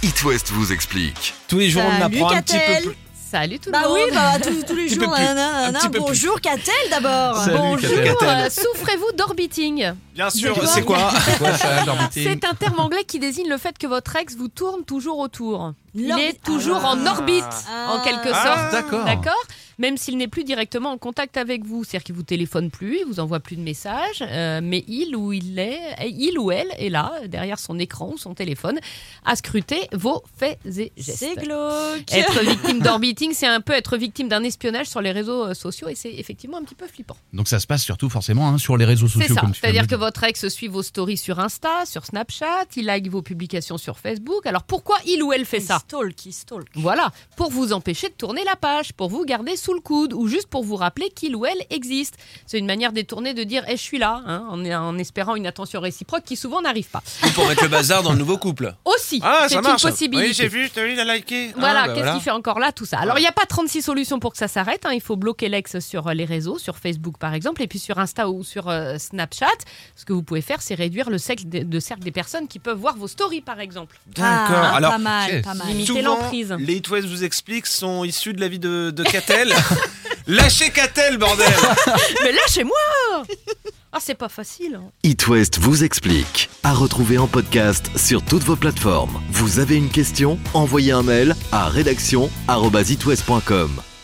It West vous explique. Tous les jours, on Salut, apprend un petit Catel. peu plus. Salut tout le Bah monde. oui, tous les petit peu jours. plus. Nanana, Un petit peu bonjour Catel d'abord. Salut, Bonjour, Catel. souffrez-vous d'orbiting? Bien sûr, D'accord. c'est quoi? C'est quoi ça, l'orbiting? C'est un terme anglais qui désigne le fait que votre ex vous tourne toujours autour. Il L'orbi- est toujours en orbite, en quelque sorte. D'accord. D'accord. Même s'il n'est plus directement en contact avec vous. C'est-à-dire qu'il vous téléphone plus, il vous envoie plus de messages, mais il ou elle est là, derrière son écran ou son téléphone, à scruter vos faits et gestes. C'est glauque. Être victime d'orbiting, c'est un peu être victime d'un espionnage sur les réseaux sociaux et c'est effectivement un petit peu flippant. Donc ça se passe surtout forcément sur les réseaux sociaux. C'est ça, comme tu viens de c'est-à-dire le que dire. votre ex suit vos stories sur Insta, sur Snapchat, il like vos publications sur Facebook. Alors pourquoi il ou elle fait ça ? Il stalk. Voilà, pour vous empêcher de tourner la page, pour vous garder sous le coude ou juste pour vous rappeler qu'il ou elle existe. C'est une manière détournée de dire je suis là, en espérant une attention réciproque qui souvent n'arrive pas. Ou pour mettre le bazar dans le nouveau couple. Aussi, Ah, c'est ça marche. une possibilité. Oui, j'ai vu, je te il a liké. Voilà, Ah, bah qu'est-ce qu'il fait encore là, tout ça. Alors, il n'y a pas 36 solutions pour que ça s'arrête. Il faut bloquer l'ex sur les réseaux, sur Facebook par exemple, et puis sur Insta ou sur Snapchat. Ce que vous pouvez faire, c'est réduire le cercle des personnes qui peuvent voir vos stories par exemple. D'accord. Ah, Alors, pas mal, ok. pas mal. Limiter souvent, l'emprise. les It West vous expliquent sont issus de la vie de Catel. Lâchez Catel, bordel. Mais lâchez-moi. Ah, c'est pas facile. It West vous explique. À retrouver en podcast sur toutes vos plateformes. Vous avez une question ? Envoyez un mail à rédaction@itwest.com.